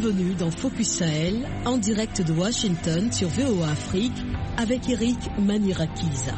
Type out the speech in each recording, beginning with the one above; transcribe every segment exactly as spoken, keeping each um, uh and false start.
Bienvenue dans Focus Sahel, en direct de Washington sur V O A Afrique, avec Eric Manirakiza.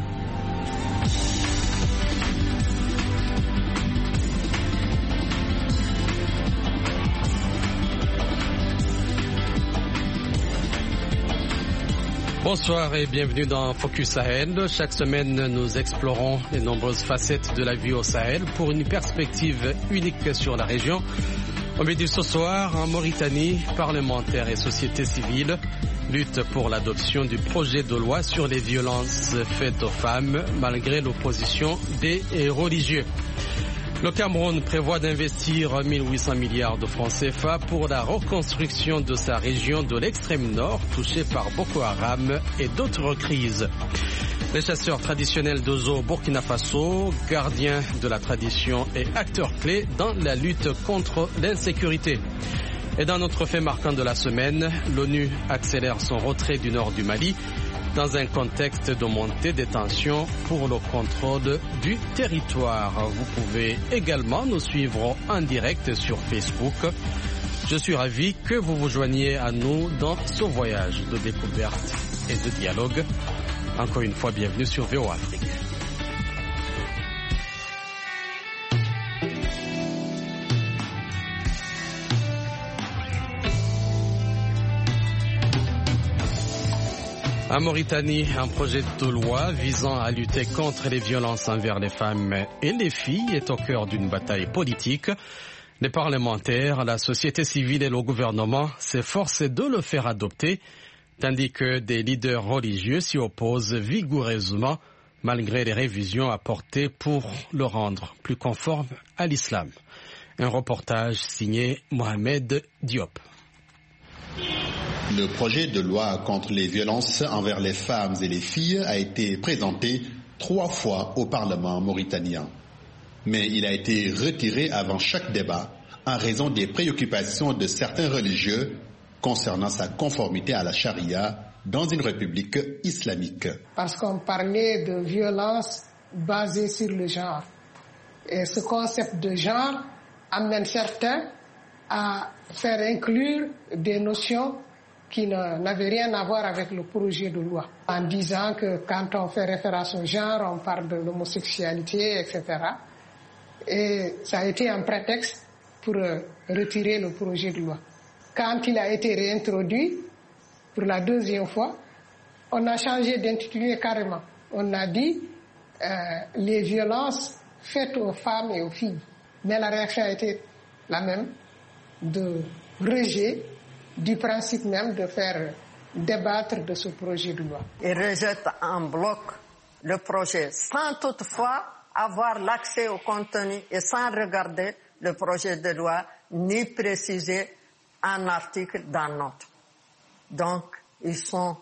Bonsoir et bienvenue dans Focus Sahel. Chaque semaine, nous explorons les nombreuses facettes de la vie au Sahel pour une perspective unique sur la région. Au menu ce soir, en Mauritanie, parlementaires et société civile luttent pour l'adoption du projet de loi sur les violences faites aux femmes malgré l'opposition des religieux. Le Cameroun prévoit d'investir mille huit cents milliards de francs C F A pour la reconstruction de sa région de l'extrême nord touchée par Boko Haram et d'autres crises. Les chasseurs traditionnels d'Ozo, Burkina Faso, gardiens de la tradition et acteurs clés dans la lutte contre l'insécurité. Et dans notre fait marquant de la semaine, l'ONU accélère son retrait du nord du Mali dans un contexte de montée des tensions pour le contrôle du territoire. Vous pouvez également nous suivre en direct sur Facebook. Je suis ravi que vous vous joigniez à nous dans ce voyage de découverte et de dialogue. Encore une fois, bienvenue sur V O A Afrique. En Mauritanie, un projet de loi visant à lutter contre les violences envers les femmes et les filles est au cœur d'une bataille politique. Les parlementaires, la société civile et le gouvernement s'efforcent de le faire adopter, tandis que des leaders religieux s'y opposent vigoureusement malgré les révisions apportées pour le rendre plus conforme à l'islam. Un reportage signé Mohamed Diop. Le projet de loi contre les violences envers les femmes et les filles a été présenté trois fois au Parlement mauritanien. Mais il a été retiré avant chaque débat en raison des préoccupations de certains religieux concernant sa conformité à la charia dans une république islamique. Parce qu'on parlait de violence basée sur le genre. Et ce concept de genre amène certains à faire inclure des notions qui n'avaient rien à voir avec le projet de loi, en disant que quand on fait référence au genre, on parle de l'homosexualité, et cetera. Et ça a été un prétexte pour retirer le projet de loi. Quand il a été réintroduit, pour la deuxième fois, on a changé d'intitulé carrément. On a dit euh, les violences faites aux femmes et aux filles. Mais la réaction a été la même, de rejet du principe même de faire débattre de ce projet de loi. Ils rejettent en bloc le projet sans toutefois avoir l'accès au contenu et sans regarder le projet de loi ni préciser un article d'un autre. Donc, ils sont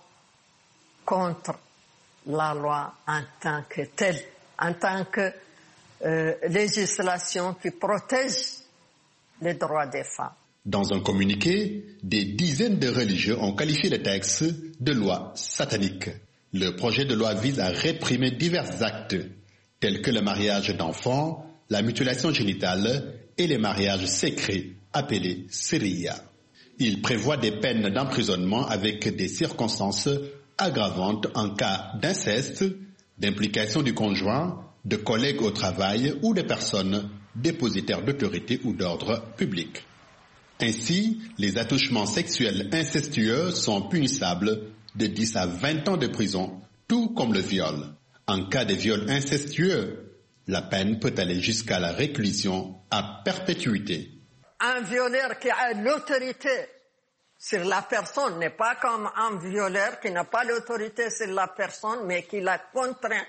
contre la loi en tant que telle, en tant que euh, législation qui protège les droits des femmes. Dans un communiqué, des dizaines de religieux ont qualifié le texte de loi satanique. Le projet de loi vise à réprimer divers actes, tels que le mariage d'enfants, la mutilation génitale et les mariages secrets, appelés séria. Il prévoit des peines d'emprisonnement avec des circonstances aggravantes en cas d'inceste, d'implication du conjoint, de collègues au travail ou de personnes dépositaires d'autorité ou d'ordre public. Ainsi, les attouchements sexuels incestueux sont punissables de dix à vingt ans de prison, tout comme le viol. En cas de viol incestueux, la peine peut aller jusqu'à la réclusion à perpétuité. Un violeur qui a l'autorité sur la personne n'est pas comme un violeur qui n'a pas l'autorité sur la personne, mais qui la contraint,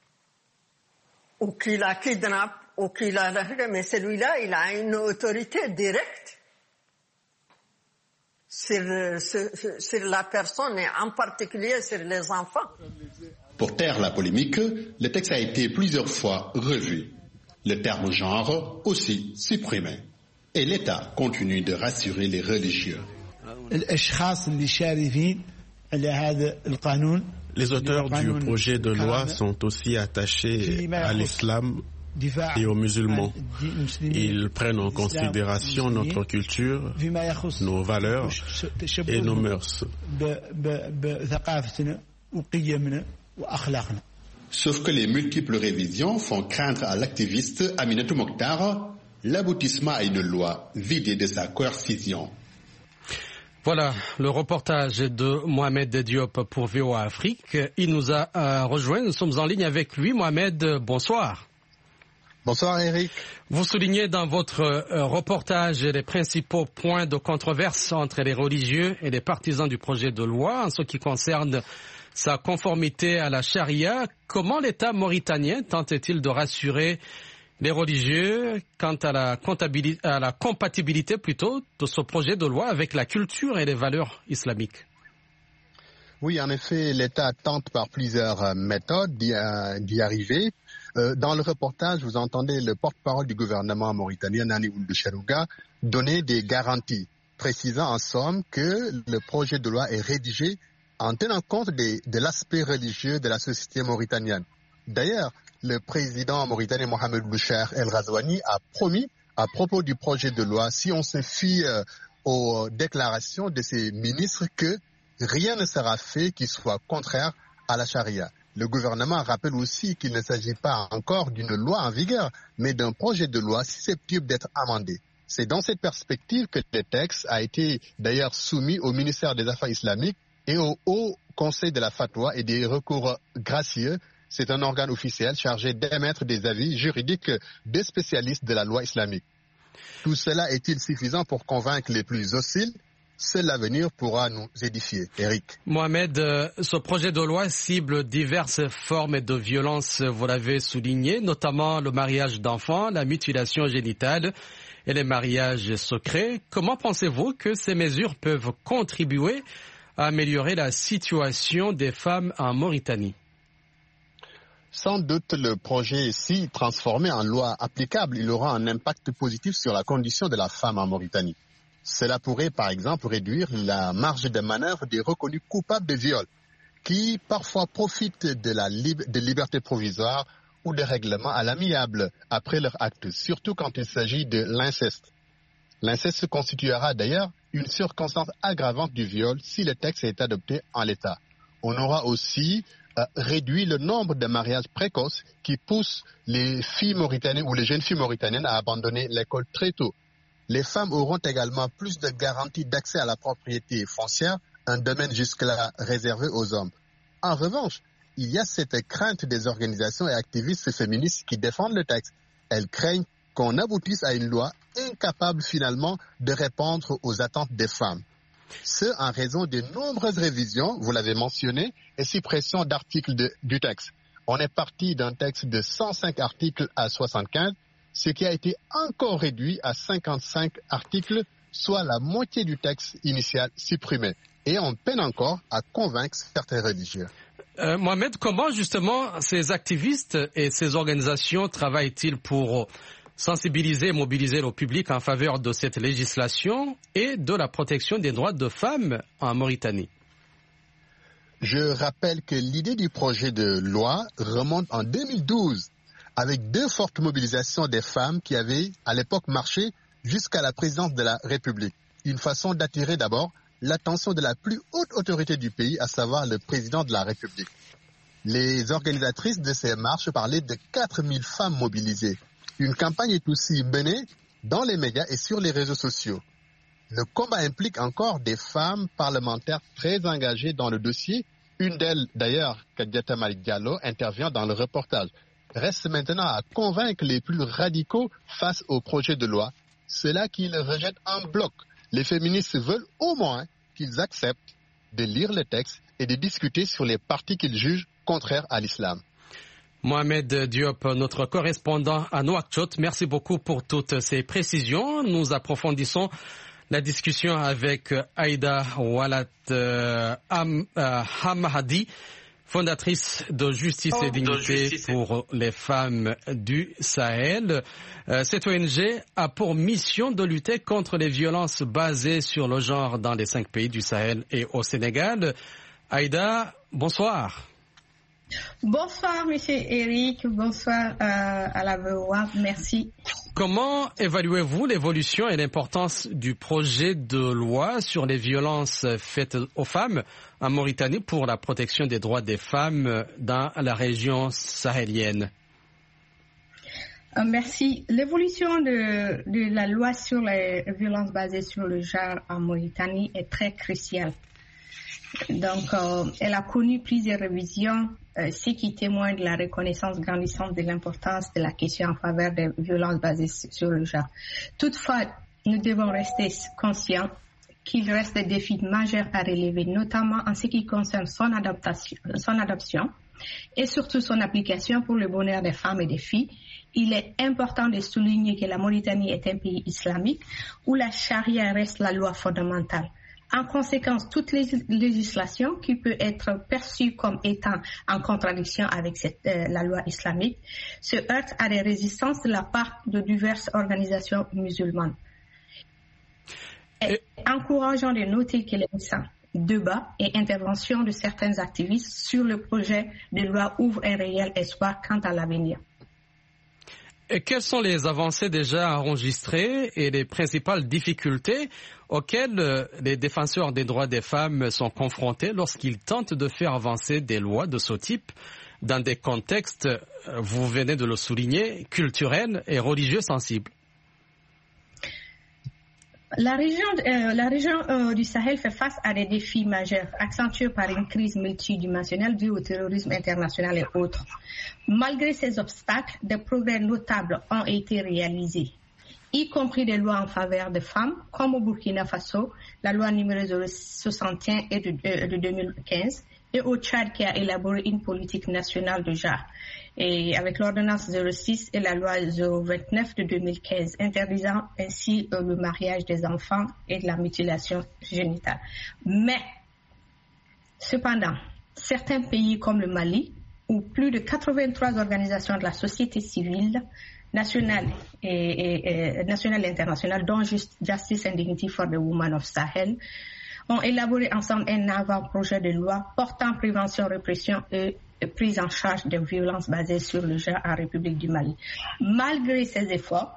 ou qui la kidnappe, ou qui la... Mais celui-là, il a une autorité directe sur, sur, sur la personne, et en particulier sur les enfants. Pour taire la polémique, le texte a été plusieurs fois revu. Le terme genre aussi supprimé. Et l'État continue de rassurer les religieux. Les auteurs du projet de loi sont aussi attachés à l'islam et aux musulmans. Ils prennent en considération notre culture, nos valeurs et nos mœurs. Sauf que les multiples révisions font craindre à l'activiste Aminatou Mokhtar l'aboutissement à une loi vidée de sa coercition. Voilà le reportage de Mohamed Diop pour V O A Afrique. Il nous a euh, rejoint. Nous sommes en ligne avec lui. Mohamed, bonsoir. Bonsoir Eric. Vous soulignez dans votre euh, reportage les principaux points de controverse entre les religieux et les partisans du projet de loi en ce qui concerne sa conformité à la charia. Comment l'État mauritanien tente-t-il de rassurer les religieux quant à la, à la compatibilité plutôt de ce projet de loi avec la culture et les valeurs islamiques? Oui, en effet, l'État tente par plusieurs méthodes d'y, euh, d'y arriver. Euh, dans le reportage, vous entendez le porte-parole du gouvernement mauritanien, Nani Ould Cherouga, donner des garanties, précisant en somme que le projet de loi est rédigé en tenant compte des, de l'aspect religieux de la société mauritanienne. D'ailleurs, le président mauritanien Mohamed Boucher El Razouani a promis à propos du projet de loi, si on se fie euh, aux déclarations de ses ministres, que rien ne sera fait qui soit contraire à la charia. Le gouvernement rappelle aussi qu'il ne s'agit pas encore d'une loi en vigueur, mais d'un projet de loi susceptible d'être amendé. C'est dans cette perspective que le texte a été d'ailleurs soumis au ministère des Affaires islamiques et au Haut Conseil de la Fatwa et des recours gracieux. C'est un organe officiel chargé d'émettre des avis juridiques des spécialistes de la loi islamique. Tout cela est-il suffisant pour convaincre les plus hostiles? Seul l'avenir pourra nous édifier. Eric. Mohamed, ce projet de loi cible diverses formes de violence, vous l'avez souligné, notamment le mariage d'enfants, la mutilation génitale et les mariages secrets. Comment pensez-vous que ces mesures peuvent contribuer à améliorer la situation des femmes en Mauritanie? Sans doute, le projet, si transformé en loi applicable, il aura un impact positif sur la condition de la femme en Mauritanie. Cela pourrait, par exemple, réduire la marge de manœuvre des reconnus coupables de viol, qui parfois profitent de la lib- de liberté provisoire ou de règlements à l'amiable après leur acte, surtout quand il s'agit de l'inceste. L'inceste constituera d'ailleurs une circonstance aggravante du viol si le texte est adopté en l'état. On aura aussi euh, réduit le nombre de mariages précoces qui poussent les filles mauritaniennes ou les jeunes filles mauritaniennes à abandonner l'école très tôt. Les femmes auront également plus de garanties d'accès à la propriété foncière, un domaine jusque-là réservé aux hommes. En revanche, il y a cette crainte des organisations et activistes féministes qui défendent le texte. Elles craignent qu'on aboutisse à une loi incapable finalement de répondre aux attentes des femmes. Ce, en raison de nombreuses révisions, vous l'avez mentionné, et suppression d'articles de, du texte. On est parti d'un texte de cent cinq articles à soixante-quinze, ce qui a été encore réduit à cinquante-cinq articles, soit la moitié du texte initial supprimé. Et on peine encore à convaincre certains religieux. Euh, Mohamed, comment justement ces activistes et ces organisations travaillent-ils pour sensibiliser et mobiliser le public en faveur de cette législation et de la protection des droits de femmes en Mauritanie? Je rappelle que l'idée du projet de loi remonte en deux mille douze, avec deux fortes mobilisations des femmes qui avaient à l'époque marché jusqu'à la présidence de la République. Une façon d'attirer d'abord l'attention de la plus haute autorité du pays, à savoir le président de la République. Les organisatrices de ces marches parlaient de quatre mille femmes mobilisées. Une campagne est aussi menée dans les médias et sur les réseaux sociaux. Le combat implique encore des femmes parlementaires très engagées dans le dossier. Une d'elles, d'ailleurs, Kadiata Malik Diallo, intervient dans le reportage. Reste maintenant à convaincre les plus radicaux face au projet de loi, ceux-là qui le rejettent en bloc. Les féministes veulent au moins qu'ils acceptent de lire le texte et de discuter sur les parties qu'ils jugent contraires à l'islam. Mohamed Diop, notre correspondant à Nouakchott, merci beaucoup pour toutes ces précisions. Nous approfondissons la discussion avec Aïda Walat euh, Ham, euh, Hamadi, fondatrice de Justice oh, et Dignité justice. pour les femmes du Sahel. Euh, cette O N G a pour mission de lutter contre les violences basées sur le genre dans les cinq pays du Sahel et au Sénégal. Aïda, bonsoir. Bonsoir, monsieur Eric. Bonsoir euh, à la V O A. Merci. Comment évaluez-vous l'évolution et l'importance du projet de loi sur les violences faites aux femmes en Mauritanie pour la protection des droits des femmes dans la région sahélienne? Euh, merci. L'évolution de, de la loi sur les violences basées sur le genre en Mauritanie est très cruciale. Donc, euh, elle a connu plusieurs révisions, euh, ce qui témoigne de la reconnaissance grandissante de l'importance de la question en faveur des violences basées sur le genre. Toutefois, nous devons rester conscients qu'il reste des défis majeurs à relever, notamment en ce qui concerne son adaptation, son adoption et surtout son application pour le bonheur des femmes et des filles. Il est important de souligner que la Mauritanie est un pays islamique où la charia reste la loi fondamentale. En conséquence, toute législation qui peut être perçue comme étant en contradiction avec cette, euh, la loi islamique se heurte à des résistances de la part de diverses organisations musulmanes. Et encourageant de noter que les récents débats et interventions de certains activistes sur le projet de loi ouvrent un réel espoir quant à l'avenir. Et quelles sont les avancées déjà enregistrées et les principales difficultés auxquelles les défenseurs des droits des femmes sont confrontés lorsqu'ils tentent de faire avancer des lois de ce type dans des contextes, vous venez de le souligner, culturels et religieux sensibles? La région, euh, la région euh, du Sahel fait face à des défis majeurs, accentués par une crise multidimensionnelle due au terrorisme international et autres. Malgré ces obstacles, des progrès notables ont été réalisés, y compris des lois en faveur des femmes, comme au Burkina Faso, la loi numéro soixante et un et de, euh, de deux mille quinze, et au Tchad qui a élaboré une politique nationale de genre, et avec l'ordonnance zéro six et la loi zéro vingt-neuf de deux mille quinze, interdisant ainsi euh, le mariage des enfants et de la mutilation génitale. Mais, cependant, certains pays comme le Mali, où plus de quatre-vingt-trois organisations de la société civile nationale et, et, et, nationale et internationale, dont Justice and Dignity for the Women of Sahel, ont élaboré ensemble un avant-projet de loi portant prévention, répression et prise en charge des violences basées sur le genre en République du Mali. Malgré ces efforts,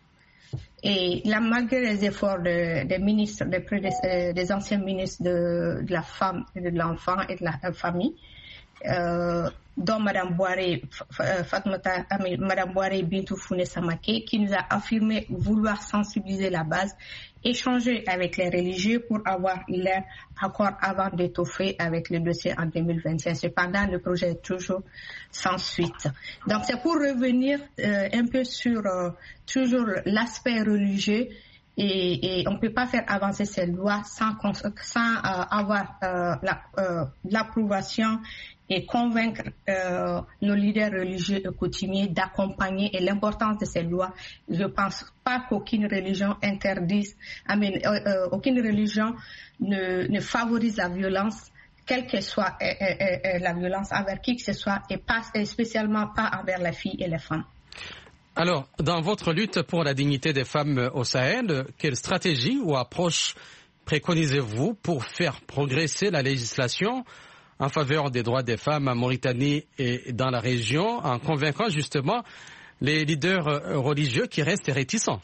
et là, malgré les efforts de, des ministres, des, des, des anciens ministres de, de la femme, et de l'enfant et de la famille, euh, dont Mme Boiré, Fatmata, Mme Boiré Bintou Founé Samake, qui nous a affirmé vouloir sensibiliser la base, échanger avec les religieux pour avoir leur accord avant d'étoffer avec le dossier en deux mille vingt et un. Cependant, le projet est toujours sans suite. Donc, c'est pour revenir euh, un peu sur euh, toujours l'aspect religieux. Et, et on ne peut pas faire avancer ces lois sans, sans euh, avoir euh, la, euh, l'approbation et convaincre euh, nos leaders religieux et coutumiers d'accompagner et l'importance de ces lois. Je ne pense pas qu'aucune religion interdise, I mean, euh, euh, aucune religion ne, ne favorise la violence, quelle que soit euh, euh, euh, la violence envers qui que ce soit, et pas, et spécialement pas envers les filles et les femmes. Alors, dans votre lutte pour la dignité des femmes au Sahel, quelle stratégie ou approche préconisez-vous pour faire progresser la législation en faveur des droits des femmes en Mauritanie et dans la région, en convaincant justement les leaders religieux qui restent réticents?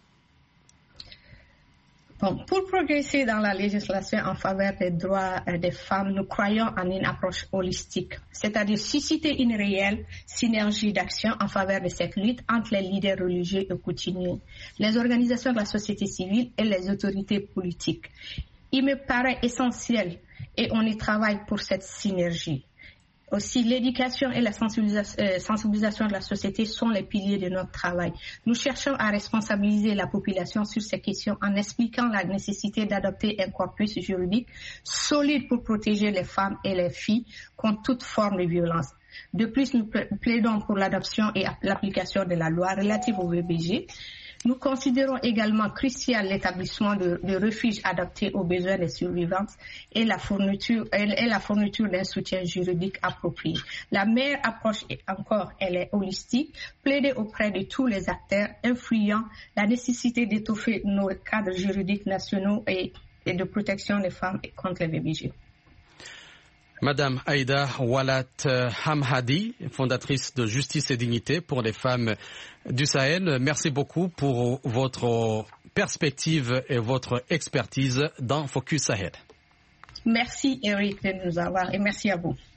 Bon, pour progresser dans la législation en faveur des droits des femmes, nous croyons en une approche holistique, c'est-à-dire susciter une réelle synergie d'action en faveur de cette lutte entre les leaders religieux et coutumiers, les organisations de la société civile et les autorités politiques. Il me paraît essentiel et on y travaille pour cette synergie. Aussi, l'éducation et la sensibilisation de la société sont les piliers de notre travail. Nous cherchons à responsabiliser la population sur ces questions en expliquant la nécessité d'adopter un corpus juridique solide pour protéger les femmes et les filles contre toute forme de violence. De plus, nous plaidons pour l'adoption et l'application de la loi relative au V B G. Nous considérons également crucial l'établissement de, de refuges adaptés aux besoins des survivantes et la fourniture, et la fourniture d'un soutien juridique approprié. La meilleure approche, est encore, elle est holistique, plaider auprès de tous les acteurs influents la nécessité d'étoffer nos cadres juridiques nationaux et, et de protection des femmes contre les V B G. Madame Aïda Walat Hamhadi, fondatrice de Justice et Dignité pour les femmes du Sahel, merci beaucoup pour votre perspective et votre expertise dans Focus Sahel. Merci Eric de nous avoir et merci à vous.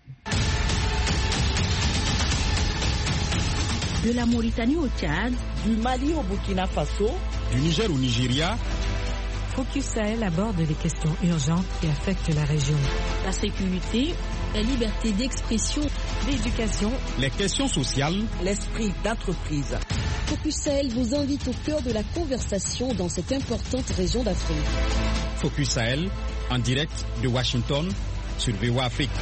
De la Mauritanie au Tchad, du Mali au Burkina Faso, du Niger au Nigeria, Focus Sahel aborde les questions urgentes qui affectent la région. La sécurité, la liberté d'expression, l'éducation, les questions sociales, l'esprit d'entreprise. Focus Sahel vous invite au cœur de la conversation dans cette importante région d'Afrique. Focus Sahel, en direct de Washington, sur V O A Afrique.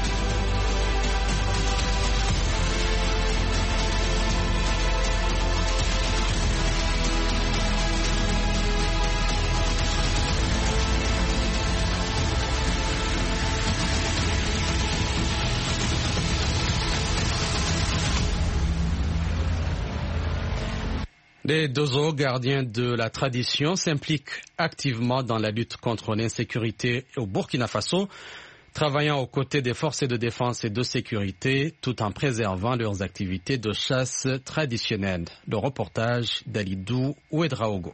Les Dozo, gardiens de la tradition, s'impliquent activement dans la lutte contre l'insécurité au Burkina Faso, travaillant aux côtés des forces de défense et de sécurité, tout en préservant leurs activités de chasse traditionnelles. Le reportage d'Alidou Ouedraogo.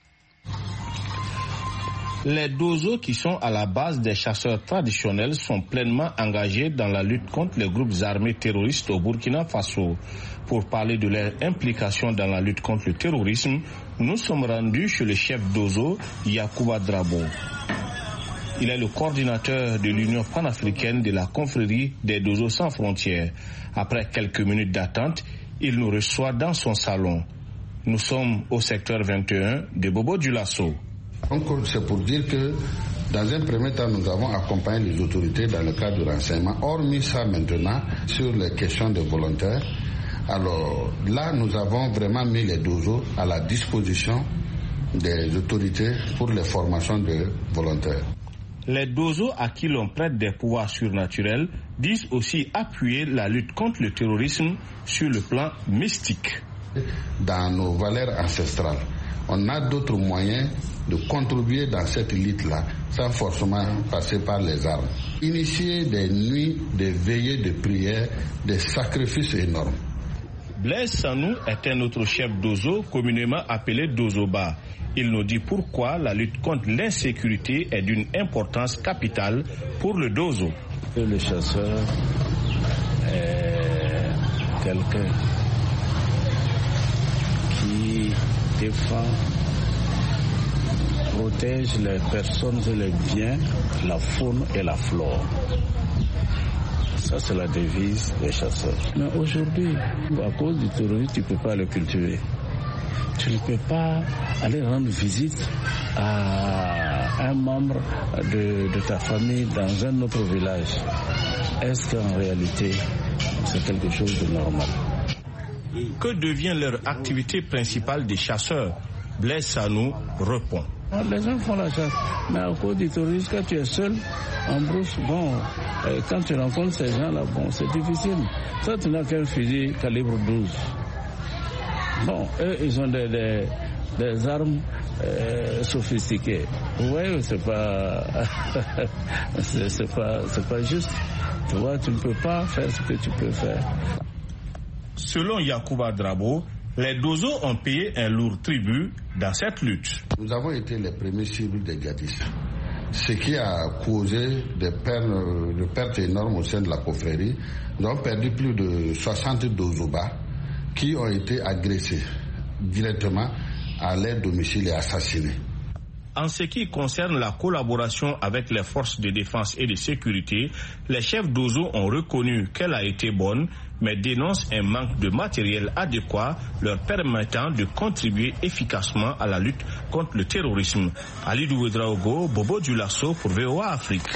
Les Dozo, qui sont à la base des chasseurs traditionnels, sont pleinement engagés dans la lutte contre les groupes armés terroristes au Burkina Faso. Pour parler de leur implication dans la lutte contre le terrorisme, nous sommes rendus chez le chef Dozo, Yacouba Drabo. Il est le coordinateur de l'Union panafricaine de la confrérie des Dozo sans frontières. Après quelques minutes d'attente, il nous reçoit dans son salon. Nous sommes au secteur vingt et un de Bobo-Dioulasso. Donc c'est pour dire que dans un premier temps, nous avons accompagné les autorités dans le cadre du renseignement. Hormis ça maintenant, sur les questions de volontaires, alors là, nous avons vraiment mis les Dozo à la disposition des autorités pour les formations de volontaires. Les Dozo à qui l'on prête des pouvoirs surnaturels disent aussi appuyer la lutte contre le terrorisme sur le plan mystique. Dans nos valeurs ancestrales, on a d'autres moyens de contribuer dans cette lutte-là sans forcément passer par les armes. Initier des nuits, des veillées de prière, des sacrifices énormes. Blaise Sanou est un autre chef Dozo, communément appelé Dozoba. Il nous dit pourquoi la lutte contre l'insécurité est d'une importance capitale pour le Dozo. Le chasseur est quelqu'un qui défend, protège les personnes et les biens, la faune et la flore. Ça, c'est la devise des chasseurs. Mais aujourd'hui, à cause du terrorisme, tu ne peux pas le cultiver. Tu ne peux pas aller rendre visite à un membre de, de ta famille dans un autre village. Est-ce qu'en réalité, c'est quelque chose de normal? Que devient leur activité principale des chasseurs? Blaise Sanou répond. Les gens font la chasse, mais à cause du terrorisme, quand tu es seul en brousse, bon, euh, quand tu rencontres ces gens-là, bon, c'est difficile. Ça, tu n'as qu'un fusil calibre douze. Bon, eux, ils ont des, des, des armes euh, sophistiquées. Vous voyez, c'est pas, c'est, c'est pas, c'est pas juste. Tu vois, tu ne peux pas faire ce que tu peux faire. Selon Yacouba Drabo, les Dozo ont payé un lourd tribut dans cette lutte. Nous avons été les premiers cibles des djihadistes, ce qui a causé des pertes, des pertes énormes au sein de la confrérie. Nous avons perdu plus de soixante Dozobas qui ont été agressés directement à leur domicile et assassinés. En ce qui concerne la collaboration avec les forces de défense et de sécurité, les chefs Dozo ont reconnu qu'elle a été bonne, mais dénoncent un manque de matériel adéquat leur permettant de contribuer efficacement à la lutte contre le terrorisme. Alidou Ouedraogo, Bobo-Dioulasso pour V O A Afrique.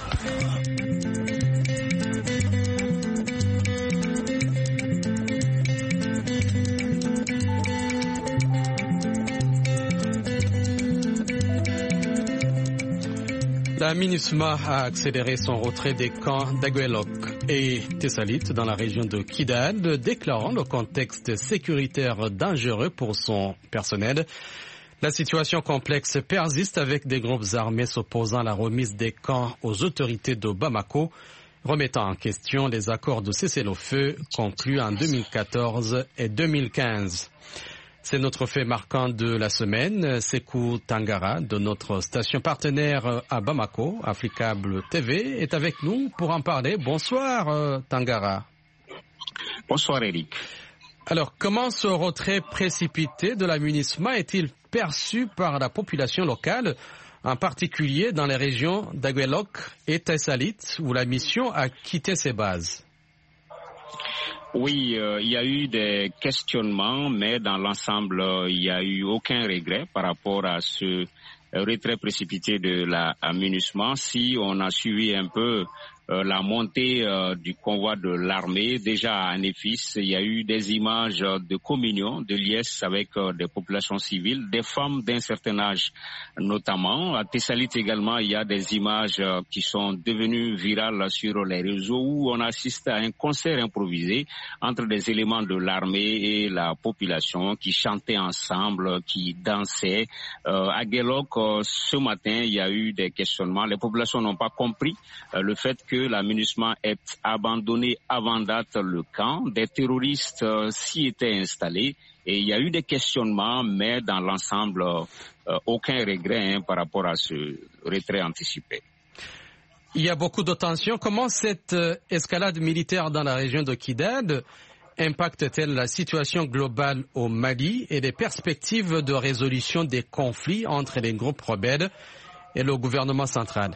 La MINUSMA a accéléré son retrait des camps d'Aguelok et Tessalit dans la région de Kidal, déclarant le contexte sécuritaire dangereux pour son personnel. La situation complexe persiste avec des groupes armés s'opposant à la remise des camps aux autorités de Bamako, remettant en question les accords de cessez-le-feu conclus en deux mille quatorze et deux mille quinze. C'est notre fait marquant de la semaine. Sekou Tangara, de notre station partenaire à Bamako, Africable T V, est avec nous pour en parler. Bonsoir Tangara. Bonsoir Eric. Alors, comment ce retrait précipité de la MINUSMA est-il perçu par la population locale, en particulier dans les régions d'Aguelok et Tessalit, où la mission a quitté ses bases? Oui, euh, il y a eu des questionnements, mais dans l'ensemble, euh, il n'y a eu aucun regret par rapport à ce retrait précipité de la MINUSMA. Si on a suivi un peu Euh, la montée euh, du convoi de l'armée, déjà à Néfis, il y a eu des images euh, de communion, de liesse avec euh, des populations civiles, des femmes d'un certain âge notamment. À Tessalit également, il y a des images euh, qui sont devenues virales sur les réseaux où on assiste à un concert improvisé entre des éléments de l'armée et la population qui chantaient ensemble, qui dansaient. Euh, à Guelok, euh, ce matin, il y a eu des questionnements. Les populations n'ont pas compris euh, le fait que la MINUSMA ait abandonné avant date le camp. Des terroristes euh, s'y étaient installés et il y a eu des questionnements, mais dans l'ensemble, euh, aucun regret hein, par rapport à ce retrait anticipé. Il y a beaucoup de tensions. Comment cette euh, escalade militaire dans la région de Kidal impacte-t-elle la situation globale au Mali et les perspectives de résolution des conflits entre les groupes rebelles et le gouvernement central?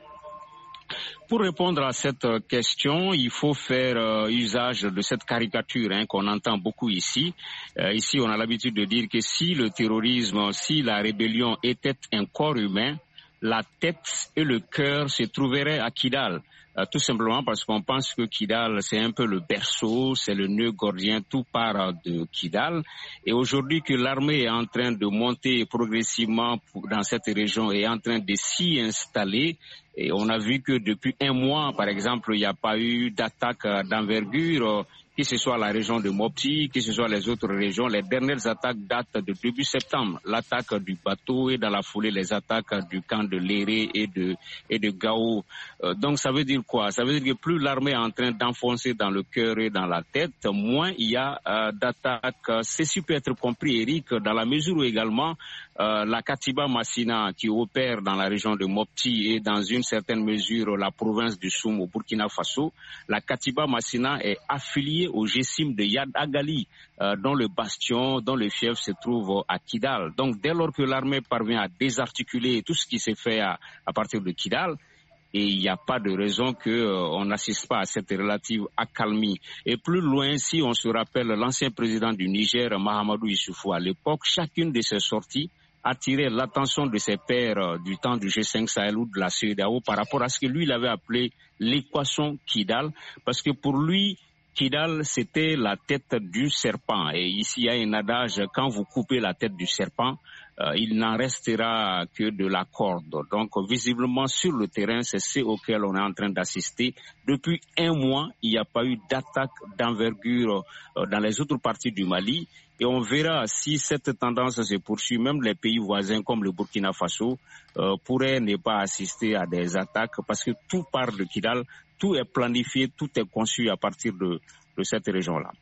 Pour répondre à cette question, il faut faire euh, usage de cette caricature hein, qu'on entend beaucoup ici. Euh, ici, on a l'habitude de dire que si le terrorisme, si la rébellion était un corps humain, la tête et le cœur se trouveraient à Kidal. Euh, tout simplement parce qu'on pense que Kidal, c'est un peu le berceau, c'est le nœud gordien, tout part de Kidal. Et aujourd'hui que l'armée est en train de monter progressivement pour, dans cette région et est en train de s'y installer, et on a vu que depuis un mois, par exemple, il n'y a pas eu d'attaque d'envergure, que ce soit la région de Mopti, que ce soit les autres régions. Les dernières attaques datent de début septembre. L'attaque du bateau et dans la foulée les attaques du camp de Léré et de, et de Gao. Euh, donc ça veut dire quoi? Ça veut dire que plus l'armée est en train d'enfoncer dans le cœur et dans la tête, moins il y a euh, d'attaques. Ceci peut être compris, Eric, dans la mesure où également euh, la Katiba Massina qui opère dans la région de Mopti et dans une certaine mesure la province du Soum au Burkina Faso, la Katiba Massina est affiliée au G S I M de Yad Agali, euh, dont le bastion, dont le fief se trouve à Kidal. Donc dès lors que l'armée parvient à désarticuler tout ce qui s'est fait à, à partir de Kidal, et il n'y a pas de raison qu'on euh, n'assiste pas à cette relative accalmie. Et plus loin, si on se rappelle l'ancien président du Niger, Mahamadou Issoufou, à l'époque, chacune de ses sorties attirer l'attention de ses pairs euh, du temps du G cinq Sahel ou de la C E D E A O par rapport à ce que lui il avait appelé l'équation Kidal, parce que pour lui, Kidal, c'était la tête du serpent. Et ici, il y a un adage, quand vous coupez la tête du serpent, euh, il n'en restera que de la corde. Donc, visiblement, sur le terrain, c'est ce auquel on est en train d'assister. Depuis un mois, il n'y a pas eu d'attaque d'envergure euh, dans les autres parties du Mali. Et on verra si cette tendance se poursuit. Même les pays voisins comme le Burkina Faso euh, pourraient ne pas assister à des attaques parce que tout part de Kidal. Tout est planifié, tout est conçu à partir de, de cette région-là.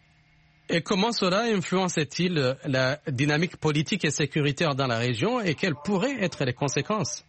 Et comment cela influence-t-il la dynamique politique et sécuritaire dans la région et quelles pourraient être les conséquences?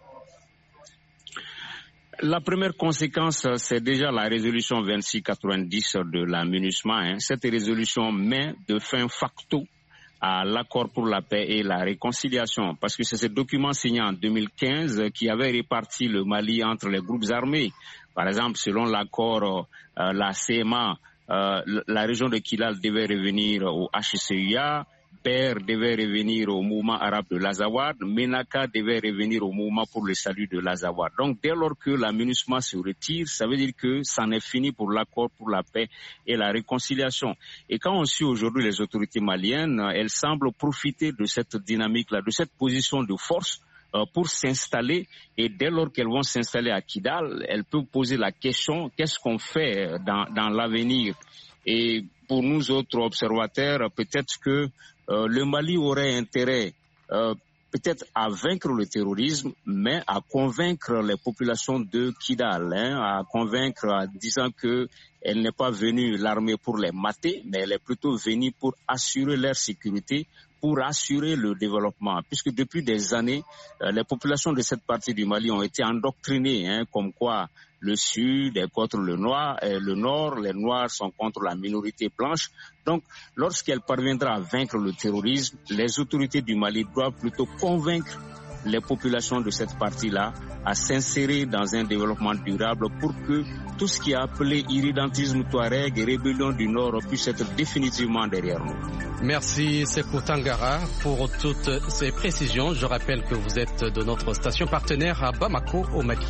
La première conséquence, c'est déjà la résolution vingt-six quatre-vingt-dix de la MINUSMA. Hein. Cette résolution met de fin facto à l'accord pour la paix et la réconciliation, parce que c'est ce document signé en deux mille quinze qui avait réparti le Mali entre les groupes armés. Par exemple, selon l'accord, euh, la C M A, euh, la région de Kidal devait revenir au H C U A, Père devait revenir au mouvement arabe de l'Azawad, Menaka devait revenir au mouvement pour le salut de l'Azawad. Donc dès lors que la MINUSMA se retire, ça veut dire que ça en est fini pour l'accord pour la paix et la réconciliation. Et quand on suit aujourd'hui les autorités maliennes, elles semblent profiter de cette dynamique-là, de cette position de force euh, pour s'installer. Et dès lors qu'elles vont s'installer à Kidal, elles peuvent poser la question, qu'est-ce qu'on fait dans, dans l'avenir? Et pour nous autres observateurs, peut-être que Euh, le Mali aurait intérêt euh, peut-être à vaincre le terrorisme, mais à convaincre les populations de Kidal, hein, à convaincre en disant que elle n'est pas venue l'armée pour les mater, mais elle est plutôt venue pour assurer leur sécurité, pour assurer le développement. Puisque depuis des années, euh, les populations de cette partie du Mali ont été endoctrinées, hein, comme quoi le Sud est contre le Noir, et le Nord, les Noirs sont contre la minorité blanche. Donc, lorsqu'elle parviendra à vaincre le terrorisme, les autorités du Mali doivent plutôt convaincre les populations de cette partie-là à s'insérer dans un développement durable pour que tout ce qui est appelé irrédentisme touareg et rébellion du Nord puisse être définitivement derrière nous. Merci Sekou Tangara pour toutes ces précisions. Je rappelle que vous êtes de notre station partenaire à Bamako au Mali.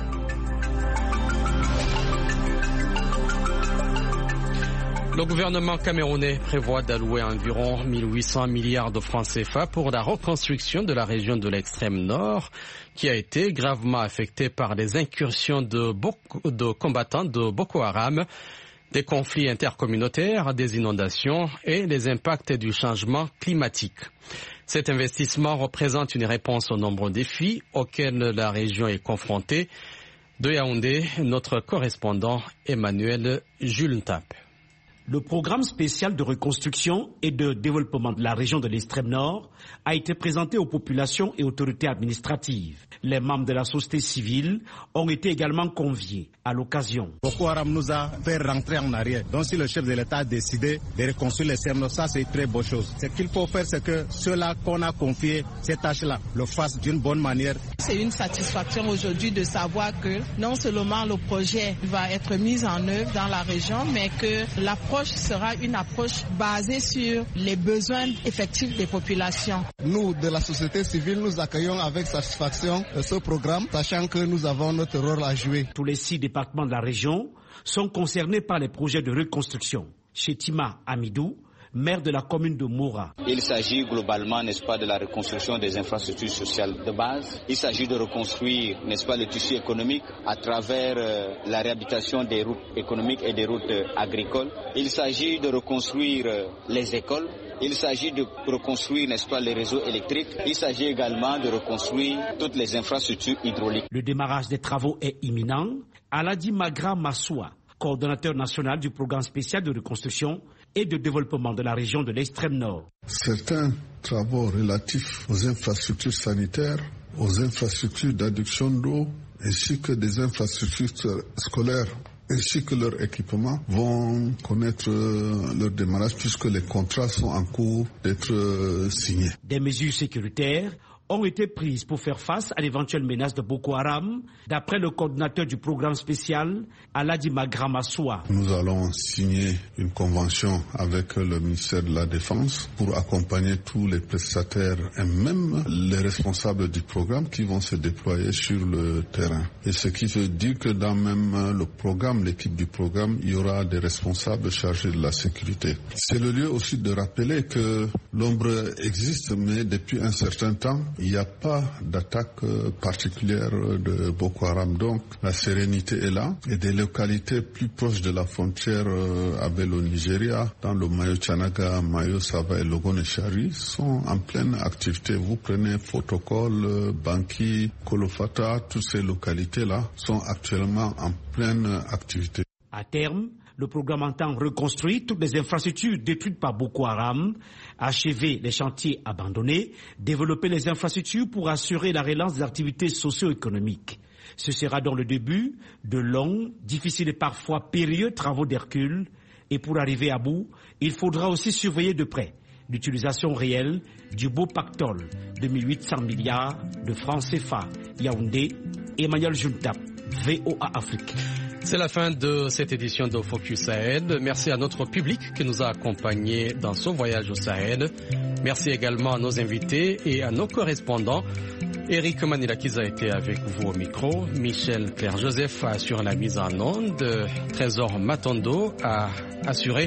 Le gouvernement camerounais prévoit d'allouer environ mille huit cents milliards de francs C F A pour la reconstruction de la région de l'extrême nord qui a été gravement affectée par les incursions de, Boko, de combattants de Boko Haram, des conflits intercommunautaires, des inondations et les impacts du changement climatique. Cet investissement représente une réponse aux nombreux défis auxquels la région est confrontée. De Yaoundé, notre correspondant Emmanuel Julentap. Le programme spécial de reconstruction et de développement de la région de l'extrême nord a été présenté aux populations et autorités administratives. Les membres de la société civile ont été également conviés à l'occasion. Boko Haram nous a fait rentrer en arrière. Donc si le chef de l'État a décidé de reconstruire l'extrême nord, ça c'est une très bonne chose. Ce qu'il faut faire, c'est que ceux-là qu'on a confiés, ces tâches-là, le fassent d'une bonne manière. C'est une satisfaction aujourd'hui de savoir que non seulement le projet va être mis en œuvre dans la région, mais que l'approche sera une approche basée sur les besoins effectifs des populations. Nous, de la société civile, nous accueillons avec satisfaction ce programme, sachant que nous avons notre rôle à jouer. Tous les six départements de la région sont concernés par les projets de reconstruction. Chetima Amidou, maire de la commune de Moura. Il s'agit globalement, n'est-ce pas, de la reconstruction des infrastructures sociales de base. Il s'agit de reconstruire, n'est-ce pas, le tissu économique à travers euh, la réhabilitation des routes économiques et des routes euh, agricoles. Il s'agit de reconstruire euh, les écoles. Il s'agit de reconstruire, n'est-ce pas, les réseaux électriques. Il s'agit également de reconstruire toutes les infrastructures hydrauliques. Le démarrage des travaux est imminent. Aladi Magra Massoua, coordonnateur national du programme spécial de reconstruction et de développement de la région de l'extrême nord. Certains travaux relatifs aux infrastructures sanitaires, aux infrastructures d'adduction d'eau, ainsi que des infrastructures scolaires, ainsi que leur équipement vont connaître leur démarrage puisque les contrats sont en cours d'être signés. Des mesures sécuritaires ont été prises pour faire face à l'éventuelle menace de Boko Haram, d'après le coordinateur du programme spécial, Aladi Magra Massoua. Nous allons signer une convention avec le ministère de la Défense pour accompagner tous les prestataires et même les responsables du programme qui vont se déployer sur le terrain. Et ce qui veut dire que dans même le programme, l'équipe du programme, il y aura des responsables chargés de la sécurité. C'est le lieu aussi de rappeler que l'ombre existe, mais depuis un certain temps, il n'y a pas d'attaque particulière de Boko Haram. Donc la sérénité est là. Et des localités plus proches de la frontière avec le Nigeria, dans le Mayo Tchanaga, Mayo Sava et Logoneshari, sont en pleine activité. Vous prenez Fotokol, Banki, Kolofata, toutes ces localités-là sont actuellement en pleine activité. À terme, le programme entend reconstruire toutes les infrastructures détruites par Boko Haram, achever les chantiers abandonnés, développer les infrastructures pour assurer la relance des activités socio-économiques. Ce sera donc le début de longs, difficiles et parfois périlleux travaux d'Hercule. Et pour arriver à bout, il faudra aussi surveiller de près l'utilisation réelle du beau pactole de mille huit cents milliards de francs C F A. Yaoundé, Emmanuel Juntap, V O A Afrique. C'est la fin de cette édition de Focus Sahel. Merci à notre public qui nous a accompagnés dans ce voyage au Sahel. Merci également à nos invités et à nos correspondants. Eric Manilakiz a été avec vous au micro. Michel Claire-Joseph a assuré la mise en onde. Trésor Matondo a assuré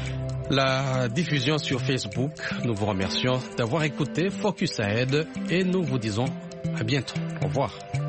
la diffusion sur Facebook. Nous vous remercions d'avoir écouté Focus Sahel et nous vous disons à bientôt. Au revoir.